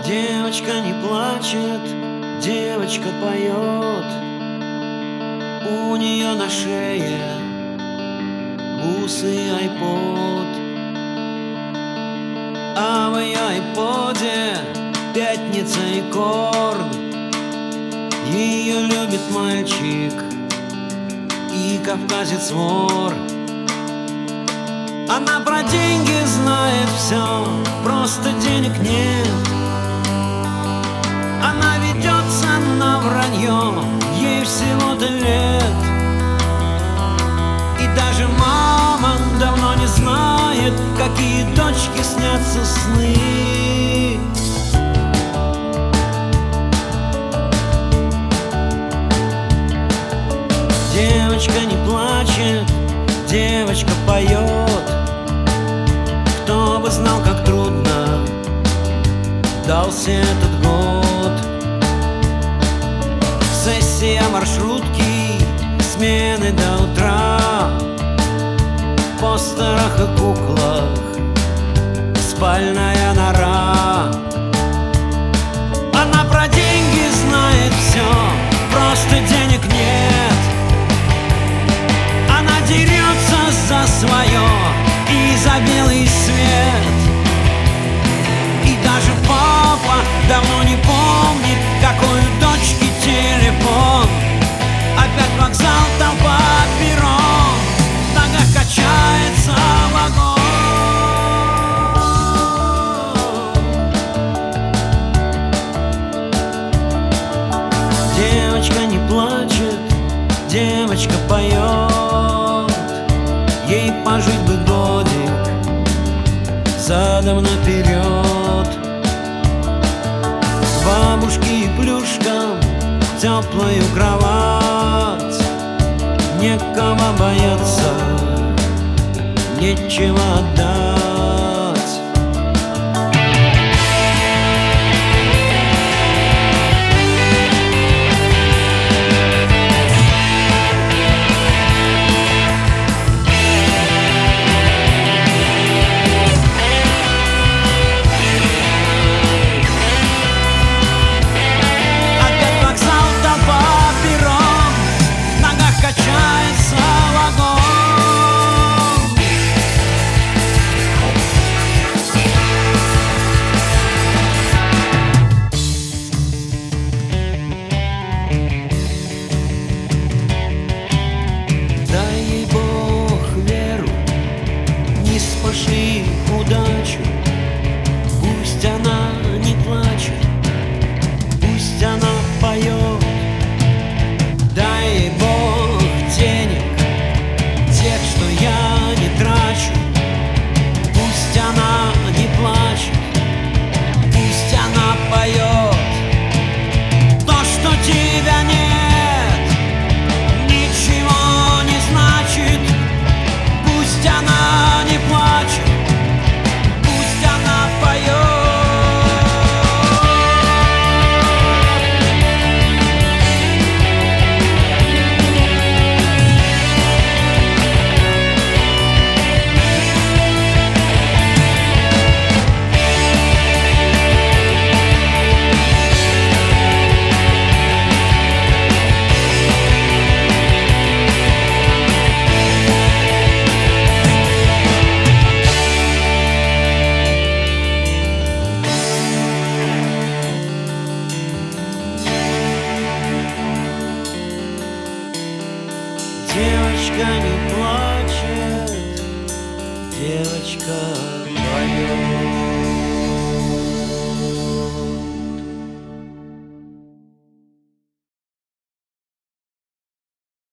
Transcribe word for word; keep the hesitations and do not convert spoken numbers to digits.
Девочка не плачет, девочка поет. У нее на шее бусы и айпод, а в ее айподе пятница и корн. Ее любит мальчик и кавказец вор. Она про деньги знает все, просто денег нет. Она ведется на вранье, ей всего-то лет. И даже мама давно не знает, какие дочки снятся сны. Девочка не плачет, девочка поет. Кто бы знал, как трудно дался этот год. Сессия маршрутки, смены до утра, в постерах и куклах спальная нора. Она про деньги знает все, просто денег нет. Она дерется за свое и за белый свет. И даже папа давно не помнит, какой у дочки телефон. Опять вокзал, толпа, перрон, в ногах качается вагон. Девочка не плачет, девочка поет. Ей пожить бы годик задом наперед. К бабушке и плюшкам в теплую кровать. Некого бояться, нечего отдать. Пошли удачу, пусть она не плачет, пусть она поет. Дай ей Бог денег, тех, что я не трачу. Пусть она не плачет, пусть она поет. То, что тебя нет, ничего не значит. Пусть она не плачет, пусть она поет. Девочка не плачет, девочка поет.